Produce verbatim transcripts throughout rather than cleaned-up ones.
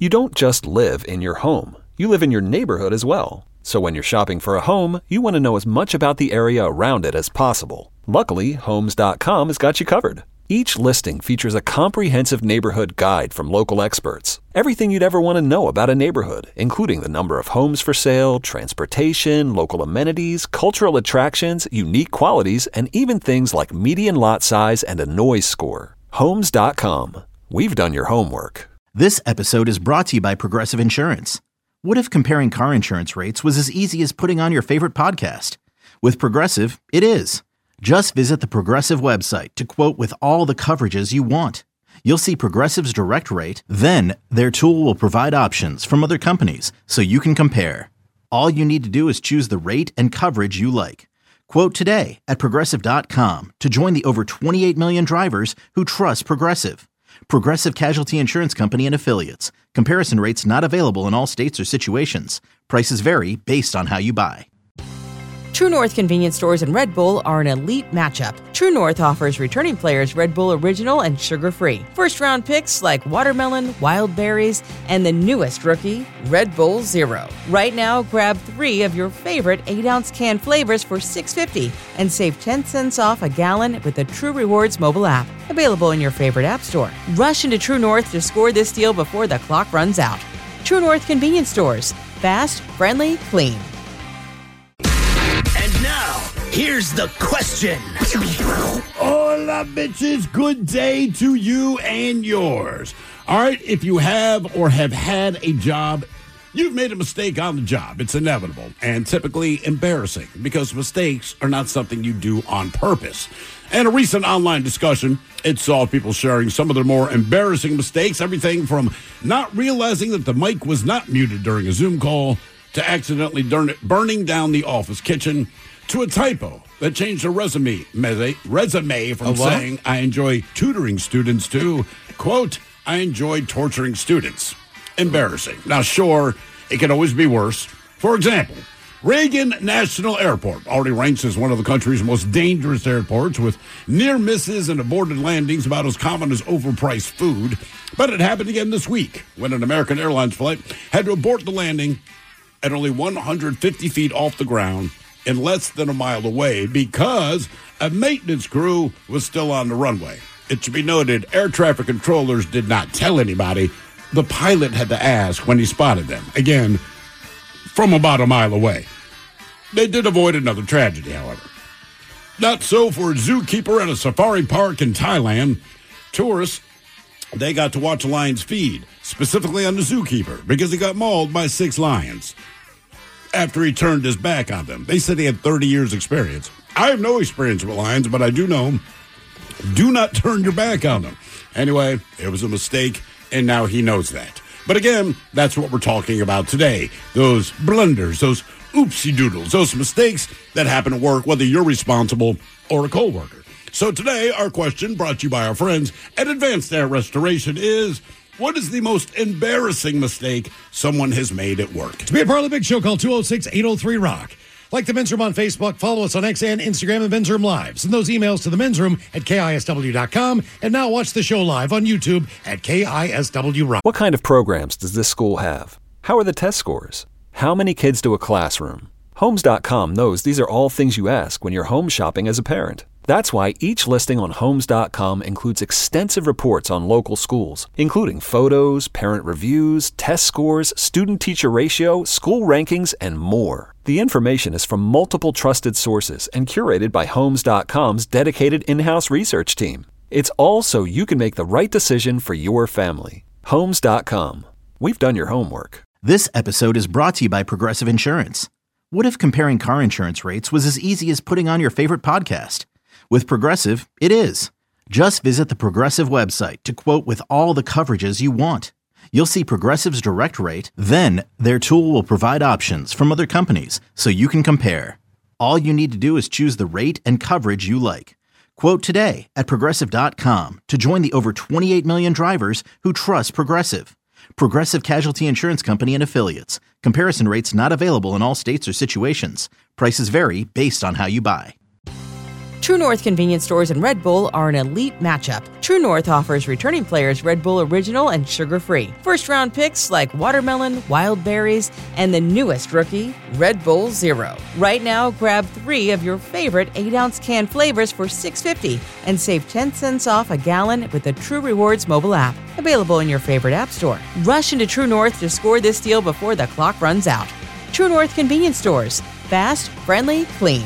You don't just live in your home. You live in your neighborhood as well. So when you're shopping for a home, you want to know as much about the area around it as possible. Luckily, Homes dot com has got you covered. Each listing features a comprehensive neighborhood guide from local experts. Everything you'd ever want to know about a neighborhood, including the number of homes for sale, transportation, local amenities, cultural attractions, unique qualities, and even things like median lot size and a noise score. Homes dot com. We've done your homework. This episode is brought to you by Progressive Insurance. What if comparing car insurance rates was as easy as putting on your favorite podcast? With Progressive, it is. Just visit the Progressive website to quote with all the coverages you want. You'll see Progressive's direct rate, then their tool will provide options from other companies so you can compare. All you need to do is choose the rate and coverage you like. Quote today at Progressive dot com to join the over twenty-eight million drivers who trust Progressive. Progressive Casualty Insurance Company and Affiliates. Comparison rates not available in all states or situations. Prices vary based on how you buy. True North convenience stores and Red Bull are an elite matchup. True North offers returning players Red Bull Original and sugar-free. First-round picks like watermelon, wild berries, and the newest rookie, Red Bull Zero. Right now, grab three of your favorite eight ounce can flavors for six dollars and fifty cents and save ten cents off a gallon with the True Rewards mobile app. Available in your favorite app store. Rush into True North to score this deal before the clock runs out. True North convenience stores. Fast, friendly, clean. Now, here's the question. Hola, bitches. Good day to you and yours. All right, if you have or have had a job, you've made a mistake on the job. It's inevitable and typically embarrassing because mistakes are not something you do on purpose. And a recent online discussion, it saw people sharing some of their more embarrassing mistakes, everything from not realizing that the mic was not muted during a Zoom call to accidentally burning down the office kitchen, to a typo that changed a resume resume from saying, I enjoy tutoring students to, quote, I enjoy torturing students. Embarrassing. Now, sure, it can always be worse. For example, Reagan National Airport already ranks as one of the country's most dangerous airports, with near misses and aborted landings about as common as overpriced food. But it happened again this week when an American Airlines flight had to abort the landing at only one hundred fifty feet off the ground in less than a mile away because a maintenance crew was still on the runway. It should be noted, air traffic controllers did not tell anybody. The pilot had to ask when he spotted them. Again, from about a mile away. They did avoid another tragedy, however. Not so for a zookeeper at a safari park in Thailand. Tourists, they got to watch a lion's feed, specifically on the zookeeper, because he got mauled by six lions after he turned his back on them. They said he had thirty years experience. I have no experience with lions, but I do know, do not turn your back on them. Anyway, it was a mistake, and now he knows that. But again, that's what we're talking about today. Those blunders, those oopsie doodles, those mistakes that happen at work, whether you're responsible or a coworker. So today, our question, brought to you by our friends at Advanced Air Restoration, is, what is the most embarrassing mistake someone has made at work? To be a part of the big show, call two oh six, eight oh three, ROCK. Like the Men's Room on Facebook, follow us on X and Instagram and Men's Room Live. Send those emails to the Men's Room at K I S W dot com. And now watch the show live on YouTube at K I S W Rock. What kind of programs does this school have? How are the test scores? How many kids do a classroom? Homes dot com knows these are all things you ask when you're home shopping as a parent. That's why each listing on Homes dot com includes extensive reports on local schools, including photos, parent reviews, test scores, student-teacher ratio, school rankings, and more. The information is from multiple trusted sources and curated by Homes dot com's dedicated in-house research team. It's all so you can make the right decision for your family. Homes dot com. We've done your homework. This episode is brought to you by Progressive Insurance. What if comparing car insurance rates was as easy as putting on your favorite podcast? With Progressive, it is. Just visit the Progressive website to quote with all the coverages you want. You'll see Progressive's direct rate, then their tool will provide options from other companies so you can compare. All you need to do is choose the rate and coverage you like. Quote today at Progressive dot com to join the over twenty-eight million drivers who trust Progressive. Progressive Casualty Insurance Company and Affiliates. Comparison rates not available in all states or situations. Prices vary based on how you buy. True North convenience stores and Red Bull are an elite matchup. True North offers returning players Red Bull Original and sugar-free. First-round picks like watermelon, wild berries, and the newest rookie, Red Bull Zero. Right now, grab three of your favorite eight-ounce can flavors for six dollars and fifty cents and save ten cents off a gallon with the True Rewards mobile app. Available in your favorite app store. Rush into True North to score this deal before the clock runs out. True North convenience stores. Fast, friendly, clean.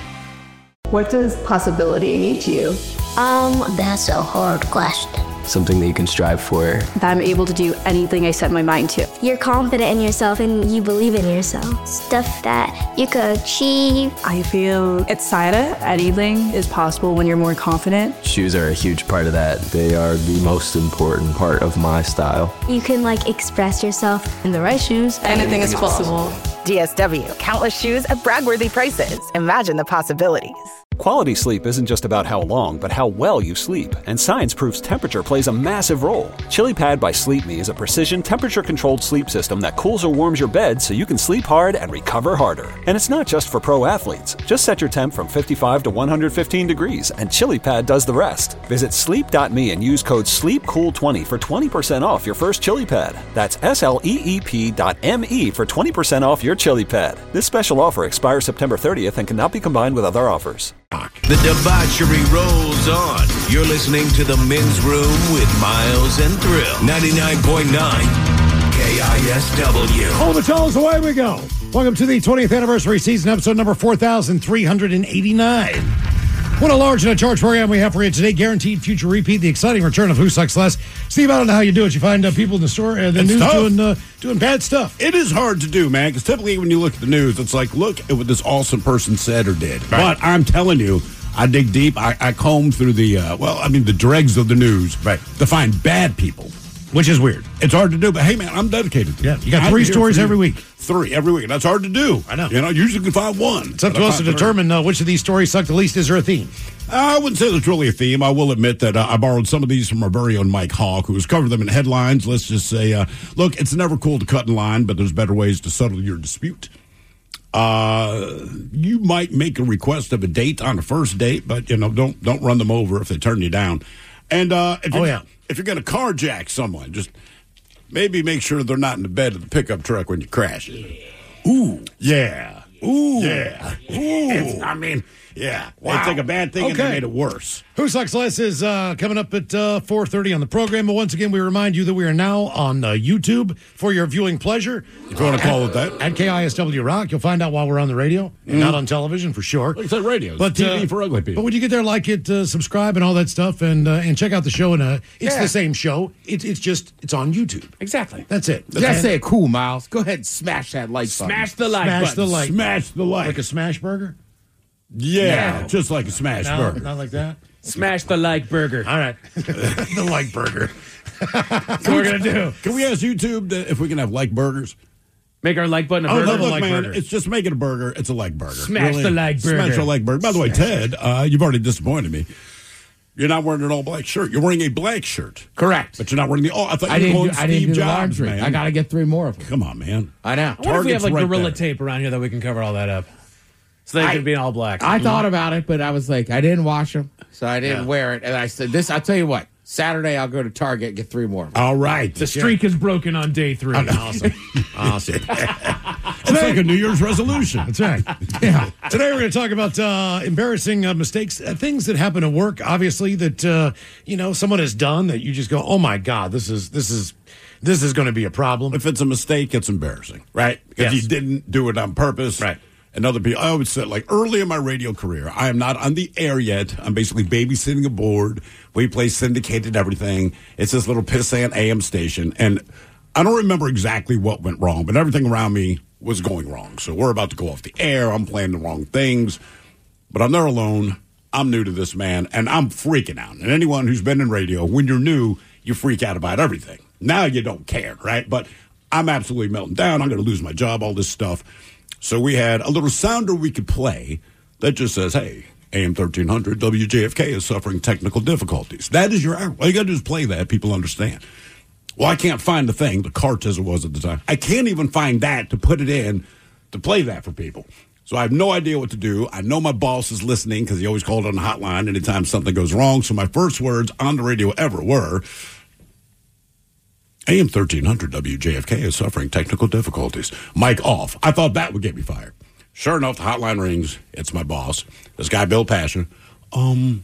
What does possibility mean to you? Um, that's a hard question. Something that you can strive for. That I'm able to do anything I set my mind to. You're confident in yourself and you believe in yourself. Stuff that you could achieve. I feel excited. Anything is possible when you're more confident. Shoes are a huge part of that. They are the most important part of my style. You can like express yourself. In the right shoes, anything is possible. D S W. Countless shoes at brag-worthy prices. Imagine the possibilities. Quality sleep isn't just about how long, but how well you sleep. And science proves temperature plays a massive role. ChiliPad by Sleep Me is a precision temperature-controlled sleep system that cools or warms your bed so you can sleep hard and recover harder. And it's not just for pro athletes. Just set your temp from fifty-five to one hundred fifteen degrees, and ChiliPad does the rest. Visit sleep dot me and use code sleep cool twenty for twenty percent off your first ChiliPad. That's S L E E P dot M E for twenty percent off your ChiliPad. This special offer expires September thirtieth and cannot be combined with other offers. The debauchery rolls on. You're listening to The Men's Room with Miles and Thrill. ninety-nine point nine K I S W. Oh, the fellas, away we go. Welcome to the twentieth anniversary season, episode number four thousand three hundred eighty-nine. What a large and a charge program we have for you today. Guaranteed future repeat. The exciting return of Who Sucks Less. Steve, I don't know how you do it. You find uh, people in the store and uh, the It's news tough. doing uh, doing bad stuff. It is hard to do, man, because typically when you look at the news, it's like, look at what this awesome person said or did. Right. But I'm telling you, I dig deep. I, I comb through the, uh, well, I mean, the dregs of the news right. to find bad people. Which is weird. It's hard to do, but hey, man, I'm dedicated to yeah, it. You got three stories every week. Three every week. That's hard to do. I know. You know, usually you can find one. It's up to us to determine uh, which of these stories suck the least. Is there a theme? I wouldn't say there's really a theme. I will admit that uh, I borrowed some of these from our very own Mike Hawk, who has covered them in headlines. Let's just say, uh, look, it's never cool to cut in line, but there's better ways to settle your dispute. Uh, you might make a request of a date on a first date, but, you know, don't don't run them over if they turn you down. And uh, if, oh, you're, yeah. if you're going to carjack someone, just maybe make sure they're not in the bed of the pickup truck when you crash it. Ooh. Yeah. Ooh. Yeah. Ooh. I mean, yeah. Wow. They take a bad thing okay. and they made it worse. Who Sucks Less is uh, coming up at uh, four thirty on the program. But once again, we remind you that we are now on uh, YouTube for your viewing pleasure. If you want to call it that. At K I S W Rock. You'll find out while we're on the radio and mm. not on television for sure. Like I said, radio. But, T V uh, for ugly people. But when you get there, like it, uh, subscribe and all that stuff, and uh, and check out the show. And uh, It's yeah. the same show. It's it's just, it's on YouTube. Exactly. That's it. Just and, say it cool, Miles. Go ahead and smash that like button. Smash the like smash button. The like. Smash the like. Like a smash burger? Yeah, no. just like a smash no, burger. Not like that? Smash the like burger. All right. The like burger. That's what we're going to do. Can we ask YouTube to, if we can have like burgers? Make our like button a oh, burger? Oh, look, like man, burger. It's just making a burger. It's a like burger. Smash really? the like burger. Smash the like burger. By the way, Smash Ted, uh, you've already disappointed me. You're not wearing an all-black shirt. You're wearing a black shirt. Correct. But you're not wearing the all. I thought I you were didn't going do, Steve I didn't do Jobs, the man. I got to get three more of them. Come on, man. I know. I wonder if we have like right Gorilla there. Tape around here that we can cover all that up. So they I, could be in all black. I thought about it, but I was like, I didn't wash them, so I didn't Yeah. wear it. And I said, "This, I'll tell you what. Saturday, I'll go to Target and get three more." All right. The streak is broken on day three. Awesome. Awesome. It's like a New Year's resolution. That's right. Yeah. Today we're going to talk about uh, embarrassing uh, mistakes, uh, things that happen at work. Obviously, that uh, you know someone has done that you just go, "Oh my God, this is this is this is going to be a problem." If it's a mistake, it's embarrassing, right? Because Yes. you didn't do it on purpose, Right. And other people, I would say, like early in my radio career, I am not on the air yet. I'm basically babysitting a board. We play syndicated everything. It's this little pissant A M station. And I don't remember exactly what went wrong, but everything around me was going wrong. So we're about to go off the air. I'm playing the wrong things. But I'm there alone. I'm new to this, man, and I'm freaking out. And anyone who's been in radio, when you're new, you freak out about everything. Now you don't care, right? But I'm absolutely melting down. I'm going to lose my job, all this stuff. So we had a little sounder we could play that just says, hey, A M thirteen hundred W J F K is suffering technical difficulties. That is your hour. All you got to do is play that. People understand. Well, I can't find the thing, the cart as it was at the time. I can't even find that to put it in to play that for people. So I have no idea what to do. I know my boss is listening because he always called on the hotline anytime something goes wrong. So my first words on the radio ever were, A M thirteen hundred W J F K is suffering technical difficulties. Mic off. I thought that would get me fired. Sure enough, the hotline rings. It's my boss, this guy, Bill Passion. Um,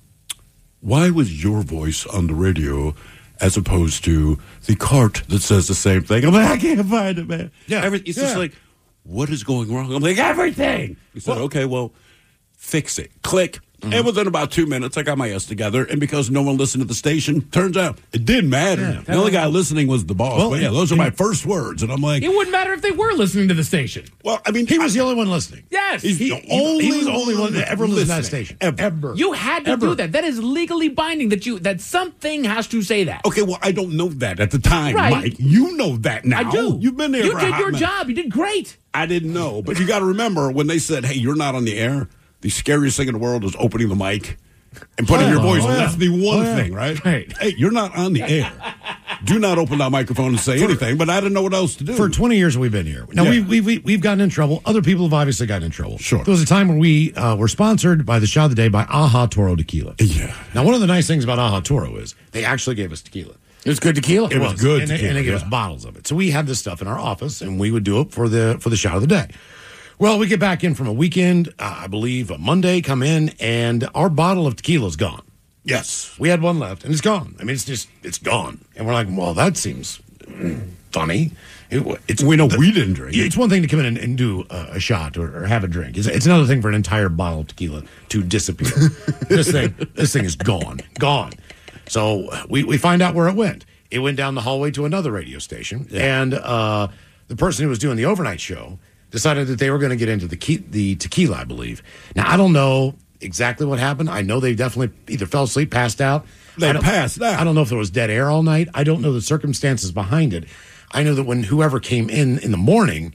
why was your voice on the radio as opposed to the cart that says the same thing? I'm like, I can't find it, man. Yeah. Every, it's yeah. just like, what is going wrong? I'm like, everything. He said, well, okay, well, fix it. Click. Mm-hmm. And within about two minutes, I got my ass together. And because no one listened to the station, turns out it didn't matter. Yeah, the only guy listening was the boss. Well, but yeah, those are my first words. And I'm like, it wouldn't matter if they were listening to the station. Well, I mean, he was I, the only one listening. Yes. He's he, the only, he was the only one that ever listened to that station. Ever. ever. You had to ever. do that. That is legally binding that you that something has to say that. Okay, well, I don't know that at the time, right. Mike. You know that now. I do. You've been there You for did a hot your minute. job. You did great. I didn't know. But you got to remember when they said, hey, you're not on the air, the scariest thing in the world is opening the mic and putting oh, your voice oh, on. yeah. That's the one oh, yeah. thing, right? Right. Hey, you're not on the air. Do not open that microphone and say for, anything, but I didn't know what else to do. For twenty years we've been here. Now, yeah. we, we, we, we've gotten in trouble. Other people have obviously gotten in trouble. Sure. There was a time when we uh, were sponsored by the shot of the day by Aha Toro Tequila. Yeah. Now, one of the nice things about Aha Toro is they actually gave us tequila. It was good tequila. It, it was, was good and tequila, they, and they gave yeah. us bottles of it. So we had this stuff in our office, and we would do it for the for the shot of the day. Well, we get back in from a weekend, uh, I believe a Monday, come in, and our bottle of tequila is gone. Yes. We had one left, and it's gone. I mean, it's just, it's gone. And we're like, well, that seems funny. It, it's, we know the, we didn't drink. It's one thing to come in and, and do a, a shot or, or have a drink. It's, it's another thing for an entire bottle of tequila to disappear. this thing, this thing is gone, gone. So we, we find out where it went. It went down the hallway to another radio station, yeah. and uh, the person who was doing the overnight show decided that they were going to get into the ke- the tequila, I believe. Now, I don't know exactly what happened. I know they definitely either fell asleep, passed out. They passed out. I don't know if there was dead air all night. I don't know the circumstances behind it. I know that when whoever came in in the morning,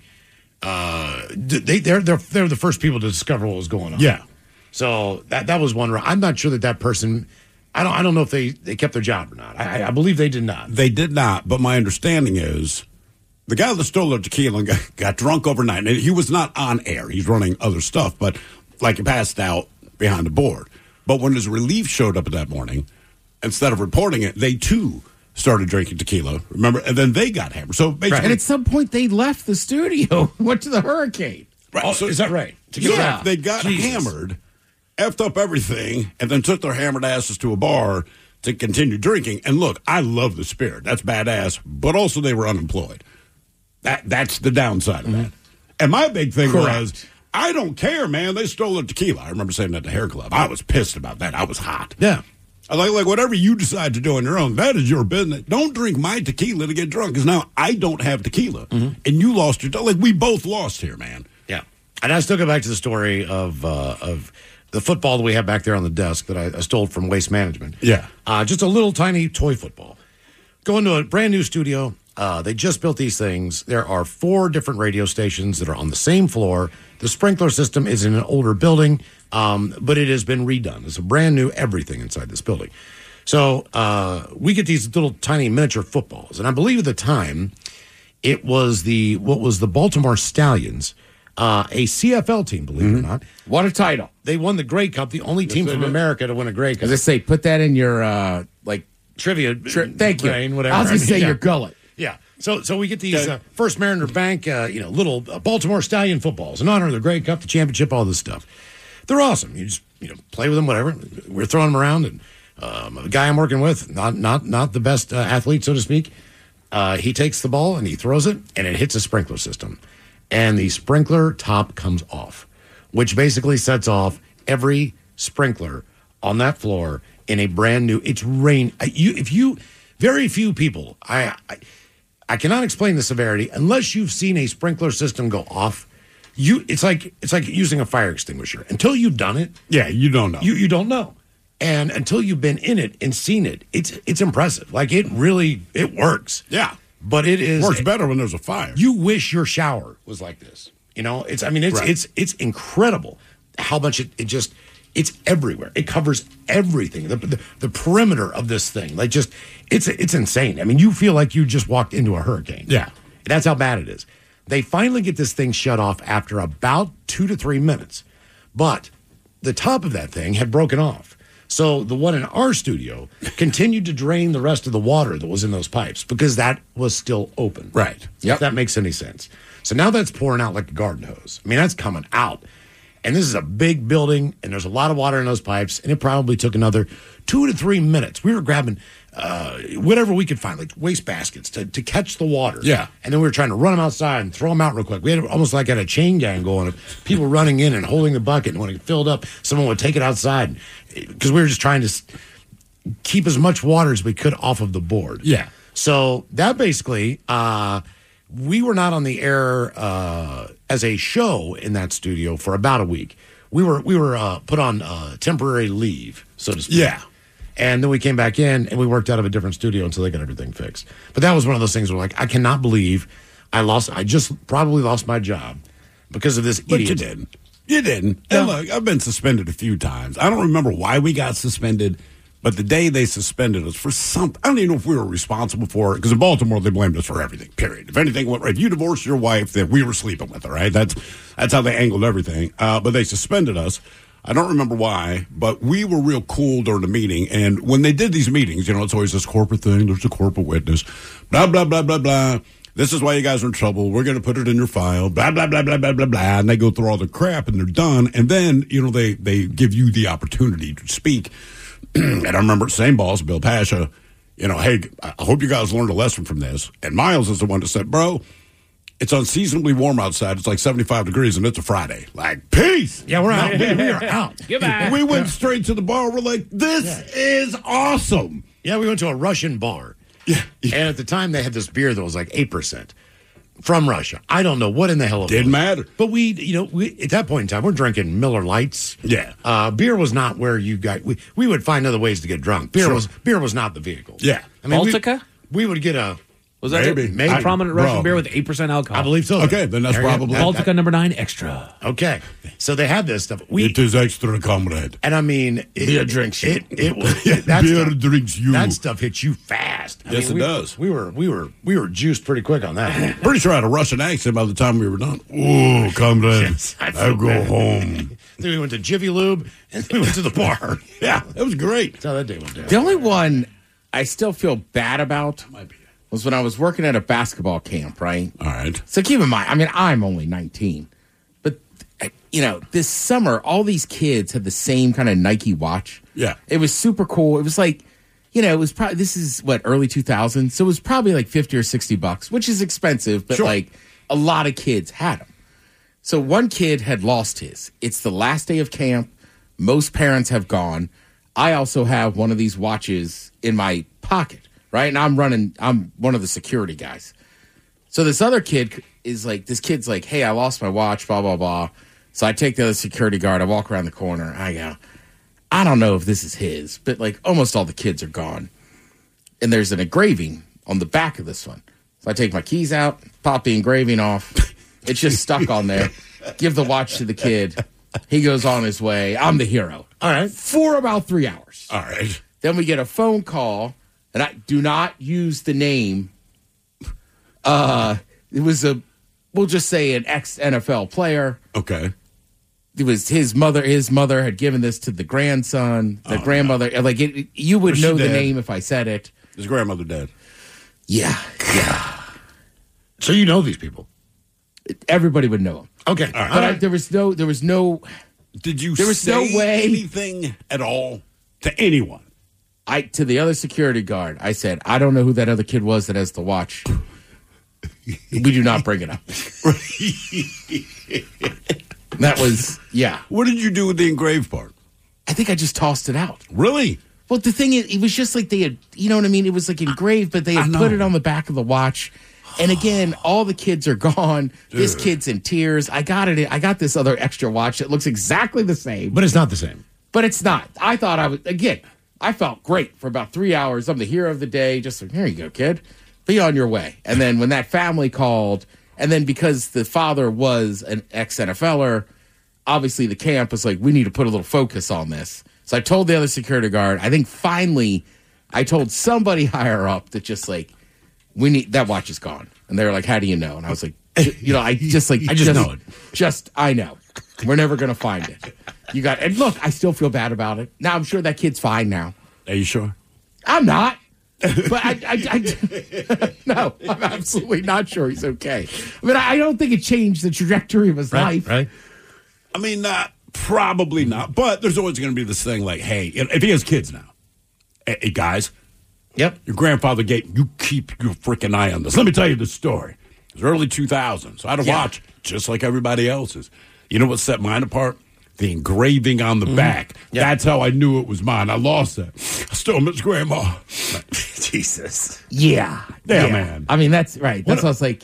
uh, they they're they're they're the first people to discover what was going on. Yeah. So that that was one. I'm not sure that that person. I don't I don't know if they, they kept their job or not. I, I believe they did not. They did not. But my understanding is the guy that stole their tequila and got, got drunk overnight. And he was not on air. He's running other stuff, but like he passed out behind the board. But when his relief showed up that morning, instead of reporting it, they too started drinking tequila. Remember? And then they got hammered. So basically, right. And at some point, they left the studio, went to the Hurricane. Right. Oh, so, is that right? Yeah. Back. They got Jesus. hammered, effed up everything, and then took their hammered asses to a bar to continue drinking. And look, I love the spirit. That's badass. But also they were unemployed. That That's the downside of mm-hmm. that. And my big thing Correct. was, I don't care, man. They stole their tequila. I remember saying that at the hair club. I was pissed about that. I was hot. Yeah. I like, like whatever you decide to do on your own, that is your business. Don't drink my tequila to get drunk, because now I don't have tequila, mm-hmm. and you lost your, like, we both lost here, man. Yeah. And I still go back to the story of uh, of the football that we have back there on the desk that I, I stole from Waste Management. Yeah. Uh, just a little tiny toy football. Going to a brand new studio. Uh, they just built these things. There are four different radio stations that are on the same floor. The sprinkler system is in an older building, um, but it has been redone. It's a brand new everything inside this building. So uh, we get these little tiny miniature footballs. And I believe at the time it was the, what was the Baltimore Stallions, uh, a C F L team, believe mm-hmm. it or not. What a title. They won the Grey Cup, the only yes, team from did. America to win a Grey Cup. As I say, put that in your, uh, like, trivia. Tri- thank brain, you. Whatever. I was going to say yeah. your gullet. Yeah. So so we get these uh, First Mariner Bank, uh, you know, little uh, Baltimore Stallion footballs in honor of the Grey Cup, the championship, all this stuff. They're awesome. You just, you know, play with them, whatever. We're throwing them around, and um, the guy I'm working with, not not not the best uh, athlete, so to speak, uh, he takes the ball and he throws it, and it hits a sprinkler system. And the sprinkler top comes off, which basically sets off every sprinkler on that floor in a brand new, it's rain. You, if you... Very few people, I, I I cannot explain the severity unless you've seen a sprinkler system go off. You, it's like it's like using a fire extinguisher. Until you've done it, yeah, you don't know. You you don't know, and until you've been in it and seen it, it's it's impressive. Like it really it works. Yeah, but it is works better when there's a fire. You wish your shower was like this. You know, it's I mean it's right. it's it's incredible how much it, it just. It's everywhere. It covers everything. The, the the perimeter of this thing, like just, it's it's insane. I mean, you feel like you just walked into a hurricane. Yeah, that's how bad it is. They finally get this thing shut off after about two to three minutes. But the top of that thing had broken off. So the one in our studio continued to drain the rest of the water that was in those pipes because that was still open. Right. Yep. If that makes any sense. So now that's pouring out like a garden hose. I mean, that's coming out. And this is a big building, and there's a lot of water in those pipes, and it probably took another two to three minutes. We were grabbing uh, whatever we could find, like waste baskets, to, to catch the water. Yeah. And then we were trying to run them outside and throw them out real quick. We had almost like had a chain gang going of people running in and holding the bucket, and when it filled up, someone would take it outside because we were just trying to keep as much water as we could off of the board. Yeah. So that basically, uh, we were not on the air uh, as a show in that studio for about a week. We were we were uh, put on uh, temporary leave, so to speak. Yeah. And then we came back in and we worked out of a different studio until they got everything fixed. But that was one of those things where, like, I cannot believe I lost. I just probably lost my job because of this But idiot. you didn't. You didn't. And look, I've been suspended a few times. I don't remember why we got suspended, but the day they suspended us for something, I don't even know if we were responsible for it, because in Baltimore, they blamed us for everything, period. If anything went right, if you divorced your wife, then we were sleeping with her, right? That's that's how they angled everything. Uh, but they suspended us. I don't remember why, but we were real cool during the meeting. And when they did these meetings, you know, it's always this corporate thing. There's a corporate witness, blah, blah, blah, blah, blah. This is why you guys are in trouble. We're going to put it in your file, blah, blah, blah, blah, blah, blah, blah. And they go through all the crap and they're done. And then, you know, they, they give you the opportunity to speak. And I remember same boss, Bill Pasha, you know, hey, I hope you guys learned a lesson from this. And Miles is the one that said, bro, it's unseasonably warm outside. It's like seventy-five degrees, and it's a Friday. Like, peace. Yeah, we're out. we, we are out. Goodbye. We went straight to the bar. We're like, this Yeah. is awesome. Yeah, we went to a Russian bar. Yeah. And at the time, they had this beer that was like eight percent from Russia. I don't know what in the hell it Didn't was. matter. But we, you know, we, at that point in time, we're drinking Miller Lights. Yeah. Uh, beer was not where you got, we, we would find other ways to get drunk. Beer Sure. was beer was not the vehicle. Yeah. I mean, we- Baltica? We, would get a, Was that Maybe. it? Maybe. A prominent Bro. Russian beer with eight percent alcohol. I believe so. Okay, then that's There you go. probably- That- Baltica number nine extra. Okay. So they had this stuff. We, It is extra, comrade. and I mean, it, Beer drinks you. It, it, it, that Beer stuff, drinks you. That stuff hits you fast. I Yes, mean, it we, does. We were, we were, we were juiced pretty quick on that. Pretty sure I had a Russian accent by the time we were done. Oh, comrade, Yes, I feel I'll go bad. home. Then we went to Jiffy Lube, and then we went to the bar. Yeah, it was great. That's how that day went down. The only one I still feel bad about was when I was working at a basketball camp, right? All right. So keep in mind, I mean, I'm only nineteen. But, uh, you know, this summer, all these kids had the same kind of Nike watch. Yeah. It was super cool. It was like, you know, it was probably, this is what, early two thousands? So it was probably like fifty or sixty bucks, which is expensive, but Sure. like a lot of kids had them. So one kid had lost his. It's the last day of camp. Most parents have gone. I also have one of these watches in my pocket, right? And I'm running, I'm one of the security guys. So this other kid is like, this kid's like, hey, I lost my watch, blah, blah, blah. So I take the other security guard. I walk around the corner. I go, I don't know if this is his, but like almost all the kids are gone. And there's an engraving on the back of this one. So I take my keys out, pop the engraving off. It's just stuck on there. Give the watch to the kid. He goes on his way. I'm the hero. All right. For about three hours. All right. Then we get a phone call, and I do not use the name. Uh, it was a, we'll just say an ex-N F L player. Okay. It was his mother. His mother had given this to the grandson. The Oh, grandmother, like it, you would Was she know the dead? name if I said it. His grandmother dead. Yeah, yeah. So you know these people. Everybody would know him. Okay. All right. But I, there was no, there was no. Did you There was say no way- anything at all to anyone? I to the other security guard. I said, I don't know who that other kid was that has the watch. We do not bring it up. That was yeah. What did you do with the engraved part? I think I just tossed it out. Really? Well, the thing is, it was just like they had, you know what I mean? It was like engraved, but they I had know. put it on the back of the watch. And again, all the kids are gone. This Dude. kid's in tears. I got it. I got this other extra watch that looks exactly the same, But it's not the same. but it's not. I thought I was, again, I felt great for about three hours. I'm the hero of the day. Just like, here you go, kid. Be on your way. And then when that family called, and then because the father was an ex-N F L er, obviously the camp was like, we need to put a little focus on this. So I told the other security guard, I think finally I told somebody higher up that just like, we need, that watch is gone. And they were like, how do you know? And I was like, you know, I just like, I just, just know it. Just, I know. We're never going to find it. You got, and look, I still feel bad about it. Now, I'm sure that kid's fine now. Are you sure? I'm not. But I, I, I, no, I'm absolutely not sure he's okay. I mean, I don't think it changed the trajectory of his right, life. Right. I mean, uh, probably not. But there's always going to be this thing like, hey, if he has kids now, hey, guys, yep, your grandfather gave, you keep your freaking eye on this. Let me tell you the story. It was early two thousands. So I had to Yeah. watch just like everybody else's. You know what set mine apart? The engraving on the mm-hmm. back. Yep. That's how I knew it was mine. I lost that. I still miss Grandma. Jesus. Yeah. Yeah, yeah, man. I mean, that's right. That's what, what I was like.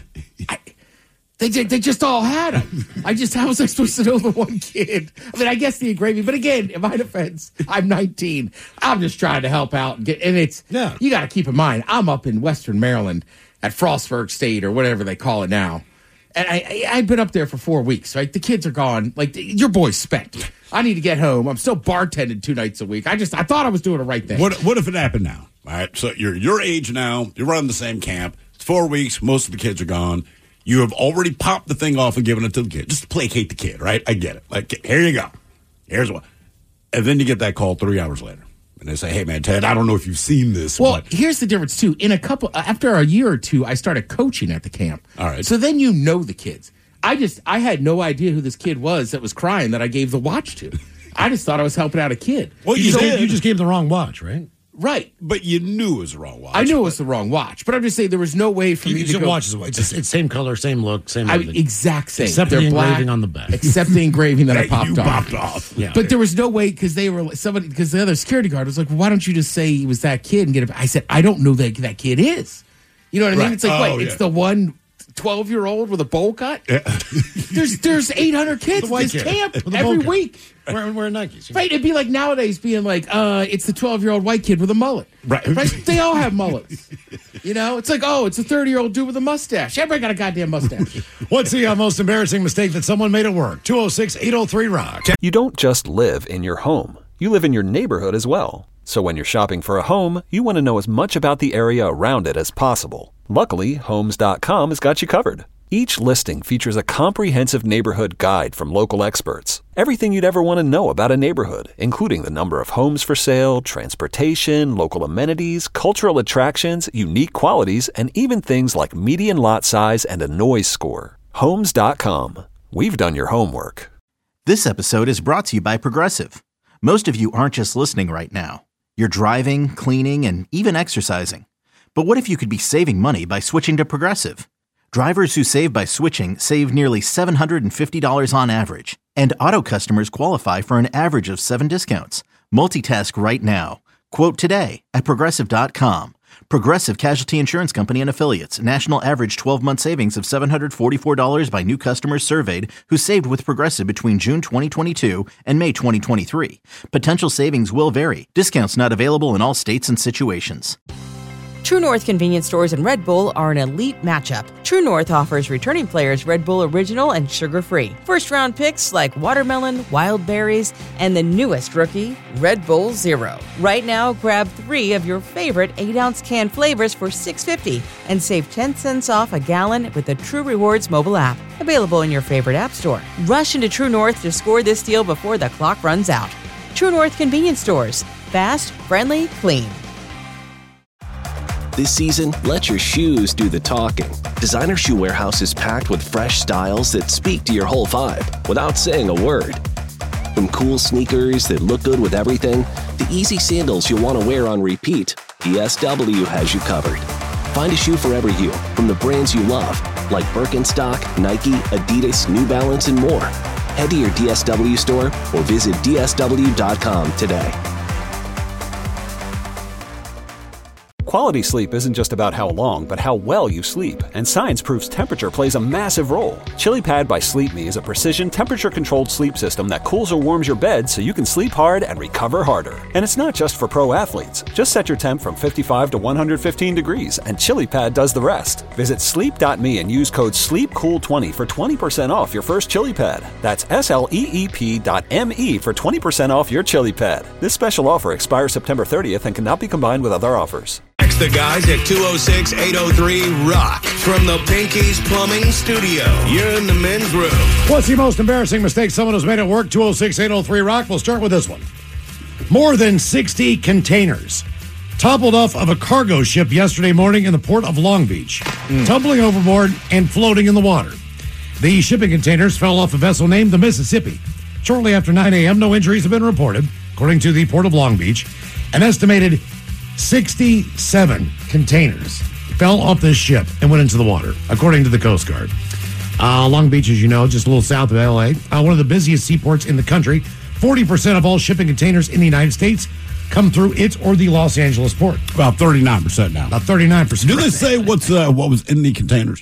I, they they just all had them. I just, how was I supposed to know the one kid? I mean, I guess the engraving. But again, in my defense, I'm nineteen. I'm just trying to help out. And, get, and it's, yeah. you got to keep in mind, I'm up in Western Maryland at Frostburg State or whatever they call it now. And I, I, I've been up there for four weeks, right? The kids are gone. Like, your boy's spent. I need to get home. I'm still bartending two nights a week. I just, I thought I was doing the right thing. What What if it happened now? All right, so you're your age now. You're running the same camp. It's four weeks. Most of the kids are gone. You have already popped the thing off and given it to the kid. Just to placate the kid, right? I get it. Like, here you go. Here's what. And then you get that call three hours later. And they say, hey, man, Ted, I don't know if you've seen this. Well, but here's the difference, too. In a couple, after a year or two, I started coaching at the camp. All right. So then you know the kids. I just, I had no idea who this kid was that was crying that I gave the watch to. I just thought I was helping out a kid. Well, you, you just, so, gave, you just gave the wrong watch, right? Right. But you knew it was the wrong watch. I knew it was the wrong watch. But I'm just saying there was no way for you, me to your go. watch is it's, just, it's same color, same look, same I, everything. exact same. Except They're the engraving black, on the back. Except the engraving that, that I popped you off. popped off. Yeah. But there was no way because they were somebody because the other security guard was like, well, why don't you just say he was that kid and get it? I said, I don't know that that kid is. You know what I mean? Right. It's like, Oh, wait, yeah. it's the one twelve-year-old with a bowl cut? Yeah. there's there's eight hundred kids at this kid. camp With a every bowl cut. week. Wearing, wearing Nikes. Right, it'd be like nowadays being like, uh, it's the twelve-year-old white kid with a mullet. Right. Right? They all have mullets. You know, it's like, oh, it's a thirty-year-old dude with a mustache. Everybody got a goddamn mustache. What's the uh, most embarrassing mistake that someone made at work? two oh six, eight oh three, rock. You don't just live in your home. You live in your neighborhood as well. So when you're shopping for a home, you want to know as much about the area around it as possible. Luckily, Homes dot com has got you covered. Each listing features a comprehensive neighborhood guide from local experts. Everything you'd ever want to know about a neighborhood, including the number of homes for sale, transportation, local amenities, cultural attractions, unique qualities, and even things like median lot size and a noise score. Homes dot com. We've done your homework. This episode is brought to you by Progressive. Most of you aren't just listening right now. You're driving, cleaning, and even exercising. But what if you could be saving money by switching to Progressive? Drivers who save by switching save nearly seven hundred fifty dollars on average. And auto customers qualify for an average of seven discounts. Multitask right now. Quote today at Progressive dot com. Progressive Casualty Insurance Company and Affiliates. National average twelve-month savings of seven hundred forty-four dollars by new customers surveyed who saved with Progressive between June twenty twenty-two and May twenty twenty-three. Potential savings will vary. Discounts not available in all states and situations. True North convenience stores and Red Bull are an elite matchup. True North offers returning players Red Bull Original and sugar-free. First-round picks like watermelon, wild berries, and the newest rookie, Red Bull Zero. Right now, grab three of your favorite eight-ounce can flavors for six dollars and fifty cents and save ten cents off a gallon with the True Rewards mobile app. Available in your favorite app store. Rush into True North to score this deal before the clock runs out. True North convenience stores. Fast, friendly, clean. This season, let your shoes do the talking. Designer Shoe Warehouse is packed with fresh styles that speak to your whole vibe without saying a word. From cool sneakers that look good with everything, to easy sandals you'll want to wear on repeat, D S W has you covered. Find a shoe for every you from the brands you love, like Birkenstock, Nike, Adidas, New Balance, and more. Head to your D S W store or visit D S W dot com today. Quality sleep isn't just about how long, but how well you sleep. And science proves temperature plays a massive role. ChiliPad by Sleep Me is a precision temperature-controlled sleep system that cools or warms your bed so you can sleep hard and recover harder. And it's not just for pro athletes. Just set your temp from fifty-five to one hundred fifteen degrees, and ChiliPad does the rest. Visit sleep dot me and use code sleep cool twenty for twenty percent off your first ChiliPad. That's S L E E P dot M E for twenty percent off your ChiliPad. This special offer expires September thirtieth and cannot be combined with other offers. It's the guys at two oh six, eight oh three, rock from the Pinky's Plumbing Studio. You're in the men's room. What's the most embarrassing mistake someone has made at work? two oh six, eight oh three, rock. We'll start with this one. More than sixty containers toppled off of a cargo ship yesterday morning in the port of Long Beach, mm. tumbling overboard and floating in the water. The shipping containers fell off a vessel named the Mississippi. Shortly after nine a.m., no injuries have been reported. According to the Port of Long Beach, an estimated sixty-seven containers fell off this ship and went into the water, according to the Coast Guard. Uh, Long Beach, as you know, just a little south of L A, uh, one of the busiest seaports in the country. forty percent of all shipping containers in the United States come through it or the Los Angeles port. About thirty-nine percent now. About thirty-nine percent. Do they say what's uh, what was in the containers?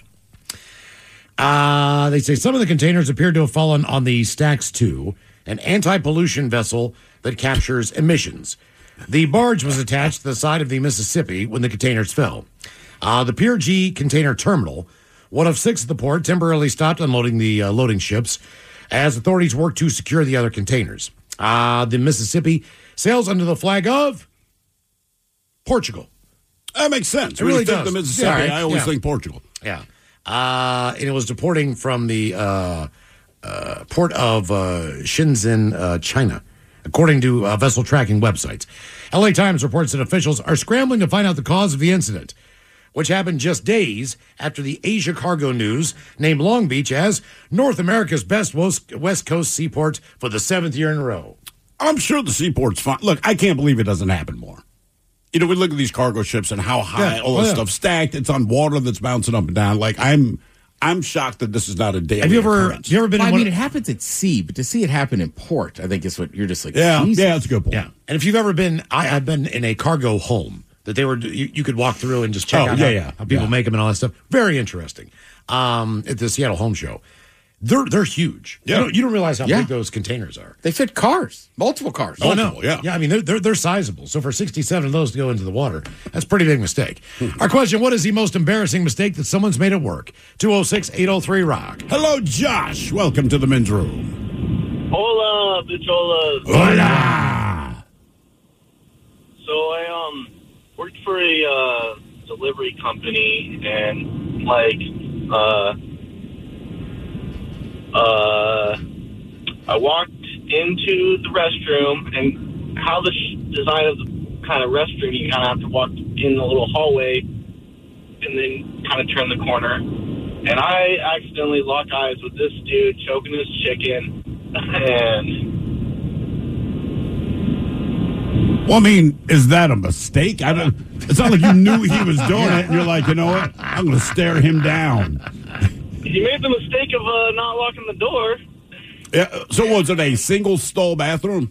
Uh, they say some of the containers appear to have fallen on the Stax two, an anti-pollution vessel that captures emissions. The barge was attached to the side of the Mississippi when the containers fell. Uh, the Pier G container terminal, one of six at the port, temporarily stopped unloading the uh, loading ships as authorities worked to secure the other containers. Uh, the Mississippi sails under the flag of Portugal. That makes sense. It When really you think does. the Mississippi, Yeah, right? I always Yeah. think Portugal. Yeah. Uh, and it was deporting from the uh, uh, port of uh, Shenzhen, uh, China, according to uh, vessel tracking websites. L A Times reports that officials are scrambling to find out the cause of the incident, which happened just days after the Asia Cargo News named Long Beach as North America's best West Coast seaport for the seventh year in a row. I'm sure the seaport's fine. Look, I can't believe it doesn't happen more. You know, we look at these cargo ships and how high Yeah. all Oh, this yeah. stuff stacked. It's on water that's bouncing up and down. Like I'm, I'm shocked that this is not a daily Have you ever, occurrence. you ever been Well, I in one mean, of- it happens at sea, but to see it happen in port, I think is what you're just like, Yeah, Jesus. yeah, that's a good point. Yeah. And if you've ever been, I, I've been in a cargo home that they were, you, you could walk through and just check Oh, out yeah, how, yeah. how people Yeah. make them and all that stuff. Very interesting. Um, at the Seattle Home Show. They're, they're huge. Yeah. You don't, you don't realize how Yeah. big those containers are. They fit cars, multiple cars. Oh, no. Multiple, yeah. Yeah, I mean, they're, they're, they're sizable. So for sixty-seven of those to go into the water, that's a pretty big mistake. Our question, what is the most embarrassing mistake that someone's made at work? two oh six, eight oh three, rock. Hello, Josh. Welcome to the men's room. Hola, bicholas. Hola. So I um worked for a uh, delivery company, and like uh uh I walked into the restroom, and how the sh- design of the kind of restroom, you kind of have to walk in a little hallway and then kind of turn the corner. And I accidentally locked eyes with this dude choking his chicken, and Well, I mean, is that a mistake? I don't. It's not like you knew he was doing it, and you're like, you know what? I'm going to stare him down. he made the mistake of uh, not locking the door. Yeah. So was it a single stall bathroom?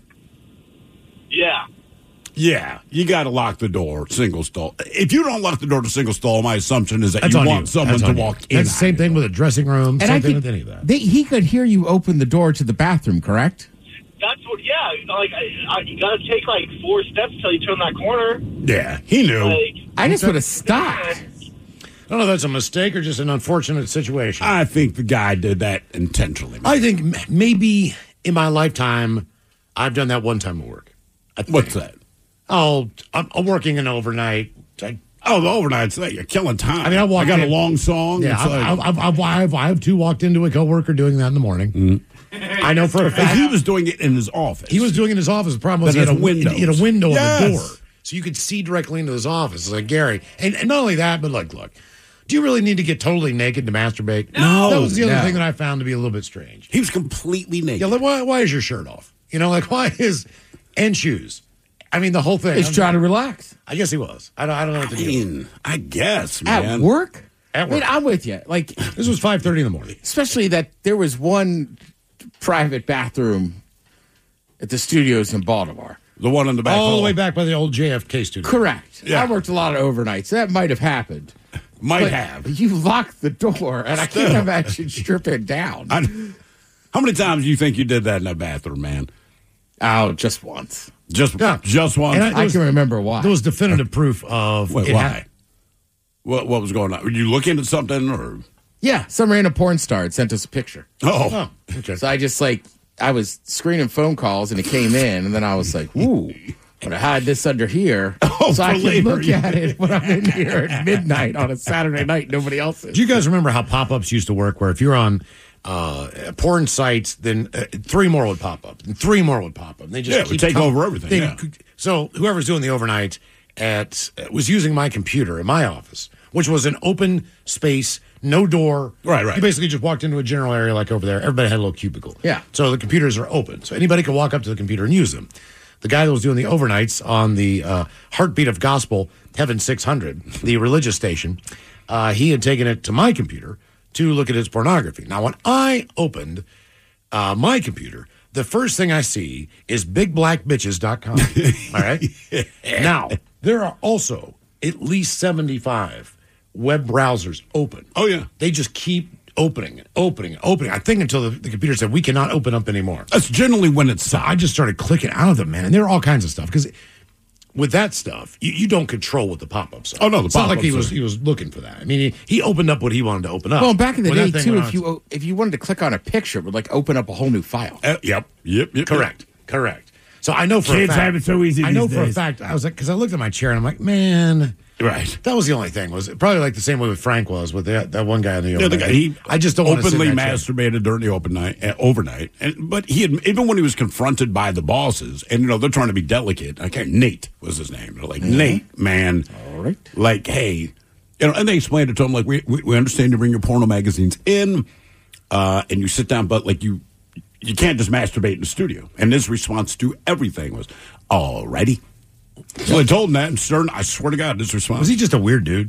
Yeah. Yeah, you got to lock the door, single stall. If you don't lock the door to single stall, my assumption is that That's you on want you. someone That's to on you. walk in. That's the same thing with a dressing room, And same I thing could, with any of that. they, he could hear you open the door to the bathroom, correct? That's what, yeah, like, I, I, you gotta take, like, four steps till you turn that corner. Yeah, he knew. Like, I just would have stopped. I don't know if that's a mistake or just an unfortunate situation. I think the guy did that intentionally. I think m- maybe in my lifetime, I've done that one time at work. I think. What's that? Oh, I'm, I'm working an overnight. I, Oh, the overnight's that you're killing time. I mean, I walked got in- a long song. yeah, It's I've, like- I've, I've, I've, I've too walked into a coworker doing that in the morning. I know for a And fact he was doing it in his office. he was doing it in his office. The problem was That he had, a, has windows. he had a window on the Yes. door, so you could see directly into his office. It's like, Gary, and, and not only that, but look, look. Do you really need to get totally naked to masturbate? No, that was the other no. thing that I found to be a little bit strange. He was completely naked. Yeah, like, why, why is your shirt off? You know, like, why is, and shoes. I mean, the whole thing. He's trying to relax. I guess he was. I don't, I don't know what to I do. mean, I guess, man. At work? At I mean, work. I'm with you. Like, This was five thirty in the morning. especially that there was one private bathroom at the studios in Baltimore. The one in the back All hall. the way back by the old J F K studio. Correct. Yeah. I worked a lot of overnights. That might have happened. Might But have. You locked the door, and I can't Still. imagine stripping down. I, how many times do you think you did that in that bathroom, man? Oh, just once. Just, Yeah. just once. And I There was- can remember why. There was definitive proof of Wait, it why? hap- What, what was going on? Were you looking at something, or? Yeah, some random porn star had sent us a picture. Oh, Oh, okay. So I just like I was screening phone calls and it came in, and then I was like, "Ooh, I'm going to hide this under here Oh, so I for can later, look yeah. at it when I'm in here at midnight on a Saturday night. Nobody else is. Do you guys remember how pop-ups used to work, where if you're on uh, porn sites, then uh, three more would pop up, and three more would pop up. And they just Yeah, it would keep take coming. over everything, They- yeah. So whoever's doing the overnight at uh, was using my computer in my office, which was an open space, no door. Right, right. You basically just walked into a general area like over there. Everybody had a little cubicle. Yeah. So the computers are open, so anybody can walk up to the computer and use them. The guy that was doing the overnights on the uh, Heartbeat of Gospel, Heaven six hundred, the religious station, uh, he had taken it to my computer to look at his pornography. Now, when I opened uh, my computer, the first thing I see is big black bitches dot com. All right? Now, there are also at least seventy-five web browsers open. Oh, yeah. They just keep opening it, opening it, opening. I think until the, the computer said, we cannot open up anymore. That's generally when it's. So I just started clicking out of them, man. And there are all kinds of stuff. Because with that stuff, you, you don't control what the pop-ups are. Oh, no, the it's not like he pop-ups was are- he was looking for that. I mean, he, he opened up what he wanted to open up. Well, back in the When day, that thing too, went if on- you if you wanted to click on a picture, it would like open up a whole new file. Uh, yep. Yep. Yep. Correct. Correct. So I know for Kids a fact. have it so easy I know these for a days. fact. I was like, because I looked at my chair and I'm like, man. Right. That was the only thing. Was probably like the same way with Frank was with that, that one guy in the Yeah, the overnight. guy, he I just don't want to sit openly in that chair. masturbated during the open night, uh, overnight. And, but he had, even when he was confronted by the bosses, and you know they're trying to be delicate. Okay, Nate was his name. They're like, Mm-hmm. Nate, man, All right. like, hey, you know, and they explained it to him like, we we, we understand you bring your porno magazines in, uh, and you sit down, but like you you can't just masturbate in the studio. And his response to everything was, "Alrighty." So I told him that, and Stern, I swear to God, his response Was he just a weird dude?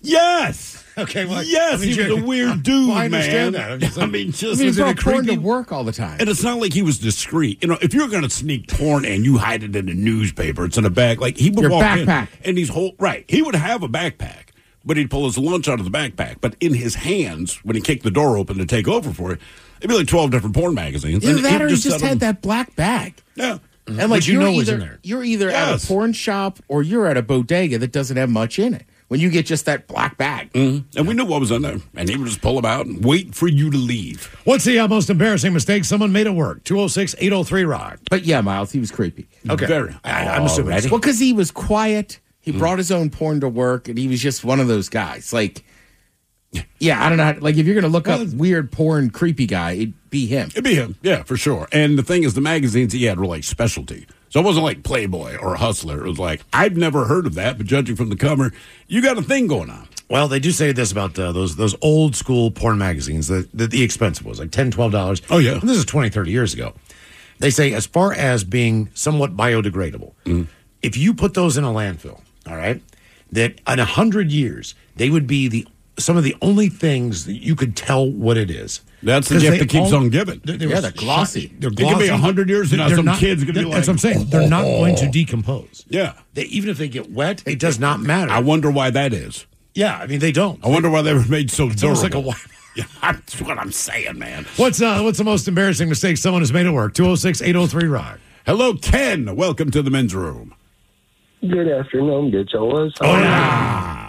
Yes. Okay, well, yes, I mean, he was you- a weird dude, Well, I understand man. that. I'm just I like- mean, I just mean, Was he it brought a porn to creepy- work all the time. and it's not like he was discreet. You know, if you're going to sneak porn and you hide it in a newspaper, it's in a bag. Like he would Your walk backpack. in and he's whole right. He would have a backpack, but he'd pull his lunch out of the backpack. But in his hands, when he kicked the door open to take over for it, it'd be like twelve different porn magazines. Either And that he'd or he just set them- had that black bag. Yeah. And like Which you you're know was either, in there. You're either at Yes. a porn shop or you're at a bodega that doesn't have much in it. When you get just that black bag. Mhm. And we knew what was in there. And he would just pull them out and wait for you to leave. What's the uh, most embarrassing mistake someone made at work? two oh six, eight oh three, rock. But yeah, Miles, he was creepy. Okay. Very. I, I'm assuming. Well, because he was quiet. He brought his own porn to work, and he was just one of those guys. Like, yeah, I don't know. How, like, if you're going to look up weird porn creepy guy, it'd be him. It'd be him, yeah, for sure. And the thing is, the magazines he had were like specialty. So it wasn't like Playboy or Hustler. It was like, I've never heard of that, but judging from the cover, you got a thing going on. Well, they do say this about uh, those those old school porn magazines, that the, the expensive was like ten dollars, twelve dollars. Oh, yeah. And this is twenty, thirty years ago. They say, as far as being somewhat biodegradable, Mm-hmm. if you put those in a landfill, all right, that in a hundred years, they would be the some of the only things that you could tell what it is. That's the 'Cause gift they that keeps all- on giving. they- they Yeah, were they're glossy. They're It could be glossy. a hundred years, and now They're some not- kid's gonna be That's what I'm like, saying. They're not going to decompose. Yeah. They, even if they get wet, it does not matter. I wonder why that is. yeah, I mean, they don't. I wonder why they were made so It's durable. almost like a wipe. Yeah, that's what I'm saying, man. What's uh, what's the most embarrassing mistake someone has made at work? two oh six, eight oh three, rock. Hello, Ken. Welcome to the men's room. Good afternoon, good fellas. Oh, yeah.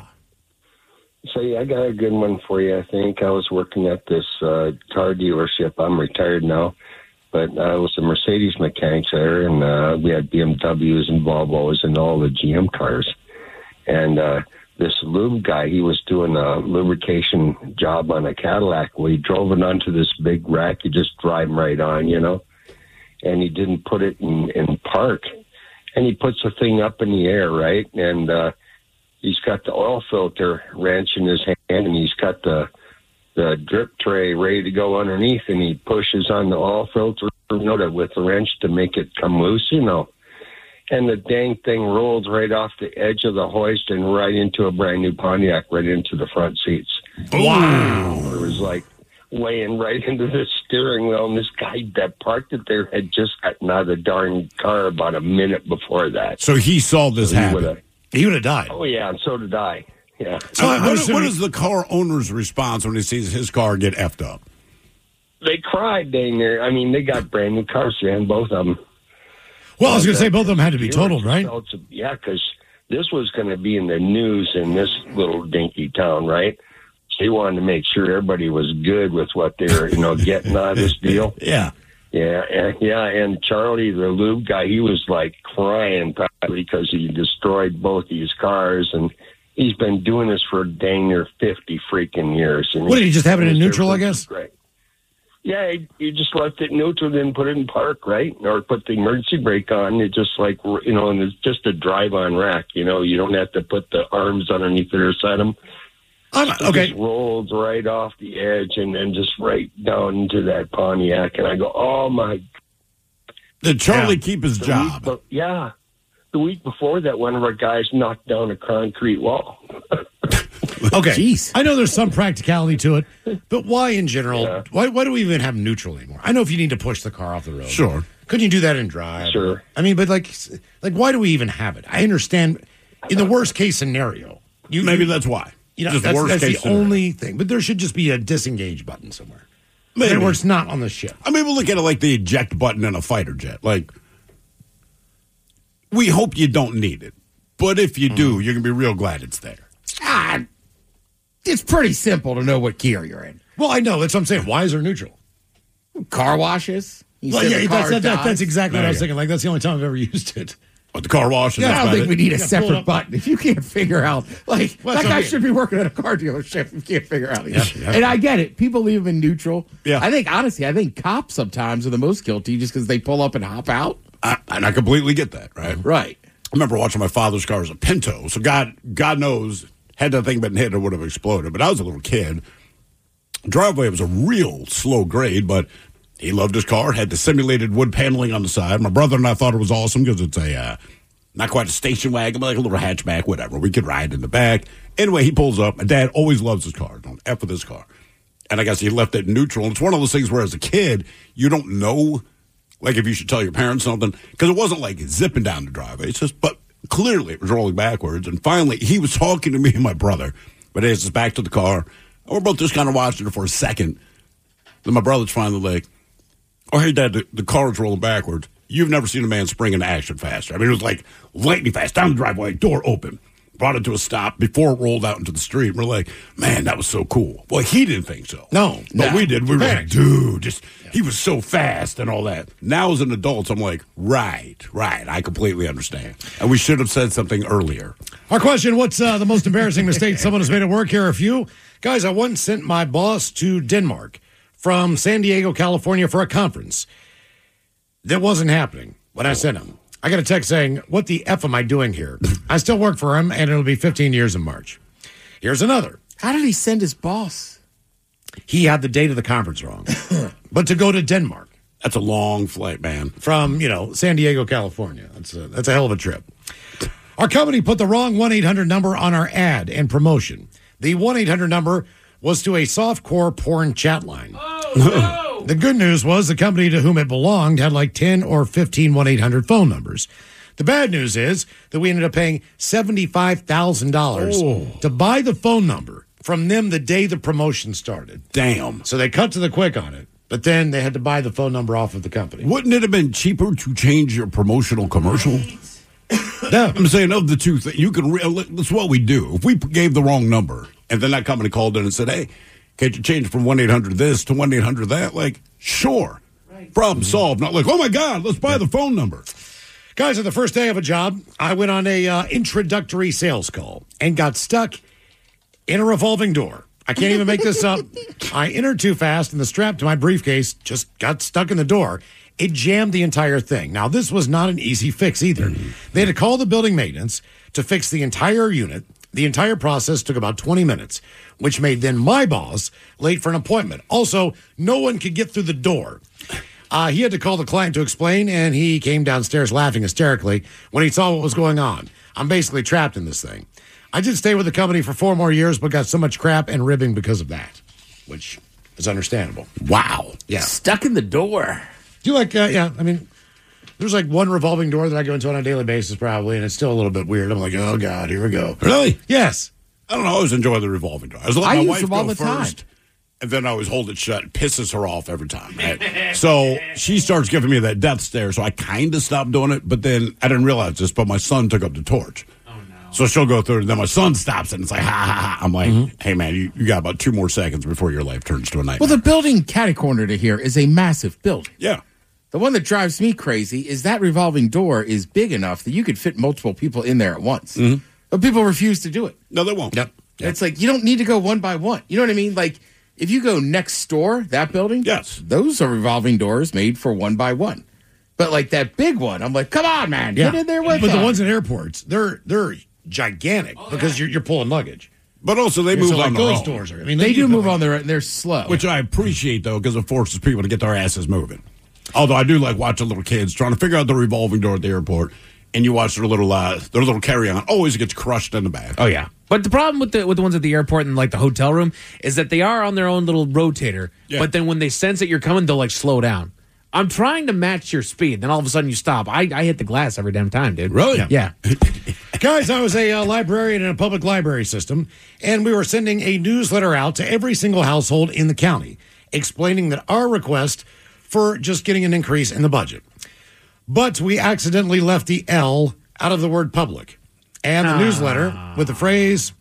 So, yeah, I got a good one for you, I think. I was working at this uh, car dealership. I'm retired now, but I was a Mercedes mechanic there, and uh, we had B M Ws and Volvos and all the G M cars. And uh, this lube guy, he was doing a lubrication job on a Cadillac. Well, he drove it onto this big rack. You just drive right on, you know, and he didn't put it in, in park. And he puts the thing up in the air, right? And uh, he's got the oil filter wrench in his hand, and he's got the the drip tray ready to go underneath, and he pushes on the oil filter, you know, to, with the wrench to make it come loose, you know. And the dang thing rolls right off the edge of the hoist and right into a brand new Pontiac, right into the front seats. Wow. It was like weighing right into the steering wheel, and this guy that parked it there had just gotten out of the darn car about a minute before that. So he saw this So he happen. would've- He would have died. Oh, yeah, and so did I. Yeah. So Uh, I'm what, assuming- what is the car owner's response when he sees his car get effed up? They cried, dang near. I mean, they got brand new cars, man, both of them. Well, I was going to say both of them had to be totaled, right? Yeah, because this was going to be in the news in this little dinky town, right? So they wanted to make sure everybody was good with what they were, you know, getting out of this deal. Yeah. Yeah, and, yeah, and Charlie, the lube guy, he was like crying probably because he destroyed both these cars, and he's been doing this for dang near fifty freaking years. And what did he just have it in neutral? I guess. Great. Yeah, you just left it neutral, then put it in park, right? Or put the emergency brake on. It just like, you know, and it's just a drive-on rack. You know, you don't have to put the arms underneath it or set them. I'm, it okay. just rolls right off the edge and then just right down into that Pontiac. And I go, oh, my. Did Charlie yeah. keep his the job? Week, yeah. The week before that, one of our guys knocked down a concrete wall. Okay. Jeez. I know there's some practicality to it, but why in general? Yeah. Why, why do we even have neutral anymore? I know if you need to push the car off the road. Sure. Couldn't you do that in drive? Sure. I mean, but like, like, why do we even have it? I understand in the worst case scenario. You, Maybe you, that's why. You know, just that's, worst that's case the scenario. only thing. But there should just be a disengage button somewhere. Maybe. Where it's not on the ship. I mean, we'll look at it like the eject button in a fighter jet. Like, we hope you don't need it. But if you do, mm. you're going to be real glad it's there. Ah, it's pretty simple to know what gear you're in. Well, I know. That's what I'm saying. Why is there neutral? Car washes. You well, yeah, that's, that, that, that's exactly there what I was thinking. Like, that's the only time I've ever used it. But the car wash. Yeah, I don't think it. we need a yeah, separate button. If you can't figure out, like, well, that guy okay. should be working at a car dealership if you can't figure out. Yeah, yeah. And I get it. People leave them in neutral. Yeah. I think, honestly, I think cops sometimes are the most guilty just because they pull up and hop out. I, and I completely get that, right? Right. I remember watching my father's car as a Pinto. So God, God knows, had that thing been hit, it would have exploded. But I was a little kid. Driveway was a real slow grade, but he loved his car. Had the simulated wood paneling on the side. My brother and I thought it was awesome because it's a uh, not quite a station wagon, but like a little hatchback, whatever. We could ride in the back. Anyway, he pulls up. My dad always loves his car. Don't F with his car. And I guess he left it in neutral. And it's one of those things where as a kid, you don't know, like if you should tell your parents something, because it wasn't like zipping down the driveway. It's just, but clearly it was rolling backwards. And finally, he was talking to me and my brother. But as it's back to the car, and we're both just kind of watching it for a second. Then my brother's finally like, oh, hey, Dad, the, the car is rolling backwards. You've never seen a man spring into action faster. I mean, it was like lightning fast, down the driveway, door open, brought it to a stop before it rolled out into the street. We're like, man, that was so cool. Well, he didn't think so. No. But no. we did. We were like, dude, just he was so fast and all that. Now as an adult, I'm like, right, right. I completely understand. And we should have said something earlier. Our question, what's uh, the most embarrassing mistake someone has made at work? Here are a few. Guys, I once sent my boss to Denmark from San Diego, California for a conference. That wasn't happening when I sent him. I got a text saying, what the F am I doing here? I still work for him, and it'll be fifteen years in March. Here's another. How did he send his boss? He had the date of the conference wrong. But to go to Denmark. That's a long flight, man. From, you know, San Diego, California. That's a, that's a hell of a trip. Our company put the wrong one eight hundred number on our ad and promotion. The one eight hundred number was to a softcore porn chat line. Oh, no! The good news was the company to whom it belonged had like ten or fifteen one eight hundred phone numbers. The bad news is that we ended up paying seventy-five thousand dollars oh. to buy the phone number from them the day the promotion started. Damn. So they cut to the quick on it, but then they had to buy the phone number off of the company. Wouldn't it have been cheaper to change your promotional commercial? Yeah. I'm saying of the two things, you can. Re- that's what we do. If we gave the wrong number and then that company called in and said, hey, can't you change from one eight hundred this to one eight hundred that? Like, sure. Right. Problem solved. Not like, oh, my God, let's buy yeah. the phone number. Guys, on the first day of a job, I went on a uh, introductory sales call and got stuck in a revolving door. I can't even make this up. I entered too fast, and the strap to my briefcase just got stuck in the door. It jammed the entire thing. Now, this was not an easy fix either. Mm-hmm. They had to call the building maintenance to fix the entire unit. The entire process took about twenty minutes, which made then my boss late for an appointment. Also, no one could get through the door. Uh, he had to call the client to explain, and he came downstairs laughing hysterically when he saw what was going on. I'm basically trapped in this thing. I did stay with the company for four more years, but got so much crap and ribbing because of that, which is understandable. Wow. Yeah. Stuck in the door. Do you like, uh, yeah, I mean, there's like one revolving door that I go into on a daily basis probably, and it's still a little bit weird. I'm like, oh, God, here we go. Really? Yes. I don't know. I always enjoy the revolving door. I was letting I my use wife them all go the first, time. and then I always hold it shut. It pisses her off every time. Right? So she starts giving me that death stare, so I kind of stopped doing it, but then I didn't realize this, but my son took up the torch. Oh, no. So she'll go through it, and then my son stops it, and it's like, ha, ha, ha. I'm like, mm-hmm. hey, man, you, you got about two more seconds before your life turns to a nightmare. Well, the building catty corner to here is a massive building. Yeah. The one that drives me crazy is that revolving door is big enough that you could fit multiple people in there at once. Mm-hmm. But people refuse to do it. No, they won't. Yep. Yep. It's like, you don't need to go one by one. You know what I mean? Like, if you go next door, that building, yes, those are revolving doors made for one by one. But like that big one, I'm like, come on, man, Yeah. get in there with But us. the ones in airports, they're they're gigantic because you're, you're pulling luggage. But also they Yeah, move so, like, on their those own. doors are. I mean, they do you move put- on their they're slow. Which I appreciate, though, because it forces people to get their asses moving. Although I do like watching little kids trying to figure out the revolving door at the airport, and you watch their little uh, their little carry-on always gets crushed in the back. Oh, yeah. But the problem with the with the ones at the airport and like the hotel room is that they are on their own little rotator. Yeah. But then when they sense that you're coming, they'll like slow down. I'm trying to match your speed. Then all of a sudden you stop. I, I hit the glass every damn time, dude. Really? Yeah. Guys, I was a uh, librarian in a public library system, and we were sending a newsletter out to every single household in the county, explaining that our request for just getting an increase in the budget. But we accidentally left the L out of the word public. And the Ah. newsletter with the phrase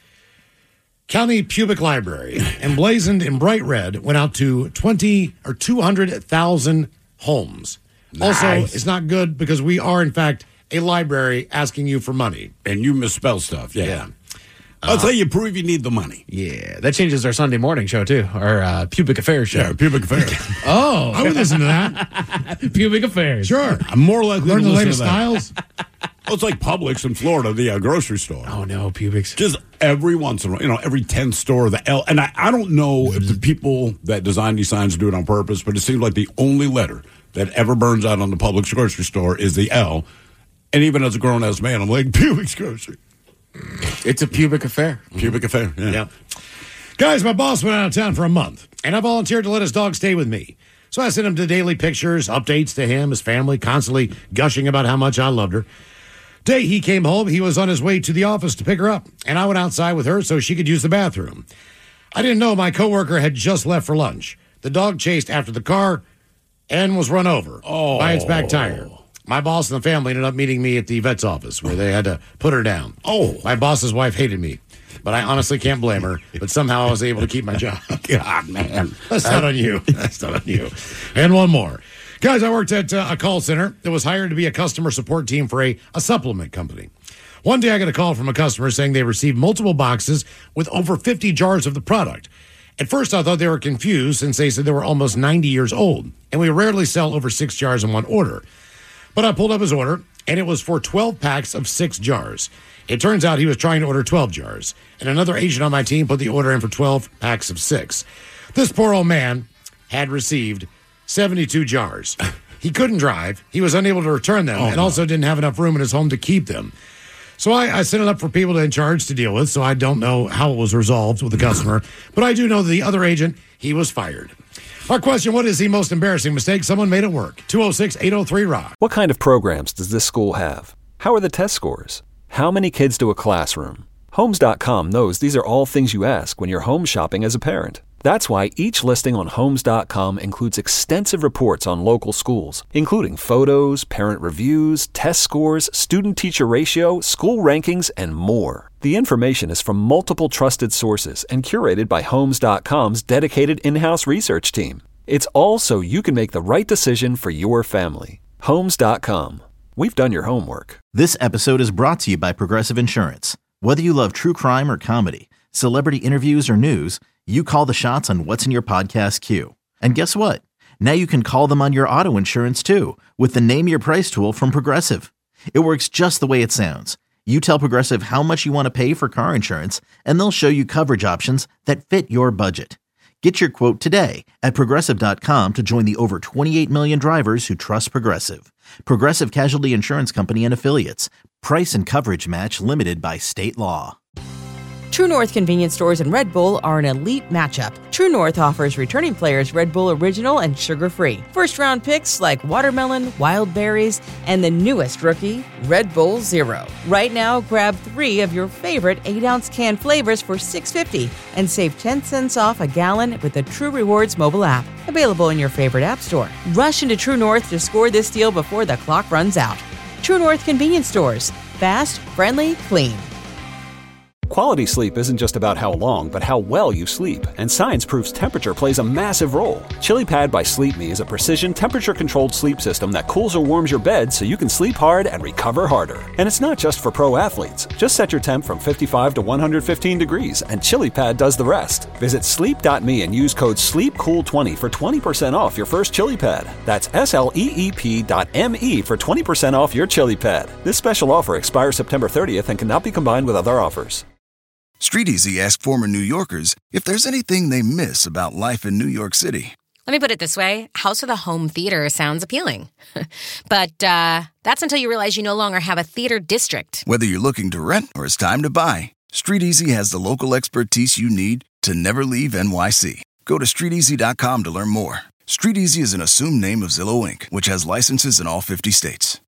County Pubic Library, emblazoned in bright red, went out to twenty or two hundred thousand homes. Also, Nice. it's not good because we are, in fact, a library asking you for money. And you misspell stuff, yeah. That's how you prove you need the money. Yeah. That changes our Sunday morning show, too. Our uh, Pubic Affairs show. Yeah, pubic affairs. Oh. I would listen to that. Pubic Affairs. Sure. I'm more likely Learn to the listen latest to that. styles. Well, it's like Publix in Florida, the uh, grocery store. Oh, no, pubics. Just every once in a while, you know, every tenth store, the L. And I, I don't know if the people that design these signs do it on purpose, but it seems like the only letter that ever burns out on the Publix grocery store is the L. And even as a grown-ass man, I'm like, Publix grocery. It's a pubic affair. Pubic affair, yeah. Yep. Guys, my boss went out of town for a month, and I volunteered to let his dog stay with me. So I sent him the daily pictures, updates to him, his family, constantly gushing about how much I loved her. Day he came home, he was on his way to the office to pick her up, and I went outside with her so she could use the bathroom. I didn't know my coworker had just left for lunch. The dog chased after the car and was run over Oh. by its back tire. My boss and the family ended up meeting me at the vet's office where they had to put her down. Oh. My boss's wife hated me, but I honestly can't blame her. But somehow I was able to keep my job. God, man. That's not on you. That's not on you. And one more. Guys, I worked at uh, a call center that was hired to be a customer support team for a, a supplement company. One day I got a call from a customer saying they received multiple boxes with over fifty jars of the product. At first, I thought they were confused since they said they were almost ninety years old, and we rarely sell over six jars in one order. But I pulled up his order, and it was for twelve packs of six jars. It turns out he was trying to order twelve jars, and another agent on my team put the order in for twelve packs of six. This poor old man had received seventy-two jars. He couldn't drive. He was unable to return them, Oh, and no. also didn't have enough room in his home to keep them. So I, I sent it up for people in charge to deal with, so I don't know how it was resolved with the customer. But I do know the other agent, he was fired. Our question, what is the most embarrassing mistake someone made at work? two oh six, eight oh three, rock. What kind of programs does this school have? How are the test scores? How many kids do a classroom? Homes dot com knows these are all things you ask when you're home shopping as a parent. That's why each listing on Homes dot com includes extensive reports on local schools, including photos, parent reviews, test scores, student-teacher ratio, school rankings, and more. The information is from multiple trusted sources and curated by Homes dot com's dedicated in-house research team. It's all so you can make the right decision for your family. Homes dot com. We've done your homework. This episode is brought to you by Progressive Insurance. Whether you love true crime or comedy, celebrity interviews or news, you call the shots on what's in your podcast queue. And guess what? Now you can call them on your auto insurance too with the Name Your Price tool from Progressive. It works just the way it sounds. You tell Progressive how much you want to pay for car insurance, and they'll show you coverage options that fit your budget. Get your quote today at Progressive dot com to join the over twenty-eight million drivers who trust Progressive. Progressive Casualty Insurance Company and Affiliates. Price and coverage match limited by state law. True North convenience stores and Red Bull are an elite matchup. True North offers returning players Red Bull Original and sugar-free. First-round picks like watermelon, wild berries, and the newest rookie, Red Bull Zero. Right now, grab three of your favorite eight-ounce can flavors for six dollars and fifty cents and save ten cents off a gallon with the True Rewards mobile app. Available in your favorite app store. Rush into True North to score this deal before the clock runs out. True North convenience stores. Fast, friendly, clean. Quality sleep isn't just about how long, but how well you sleep, and science proves temperature plays a massive role. ChiliPad by Sleep Me is a precision, temperature-controlled sleep system that cools or warms your bed so you can sleep hard and recover harder. And it's not just for pro athletes. Just set your temp from fifty-five to one hundred fifteen degrees, and ChiliPad does the rest. Visit sleep dot me and use code sleep cool twenty for twenty percent off your first ChiliPad. That's S L E E P dot M E for twenty percent off your ChiliPad. This special offer expires September thirtieth and cannot be combined with other offers. StreetEasy asked former New Yorkers if there's anything they miss about life in New York City. Let me put it this way. House with a home theater sounds appealing. But uh, that's until you realize you no longer have a theater district. Whether you're looking to rent or it's time to buy, StreetEasy has the local expertise you need to never leave N Y C. Go to street easy dot com to learn more. StreetEasy is an assumed name of Zillow Incorporated, which has licenses in all fifty states.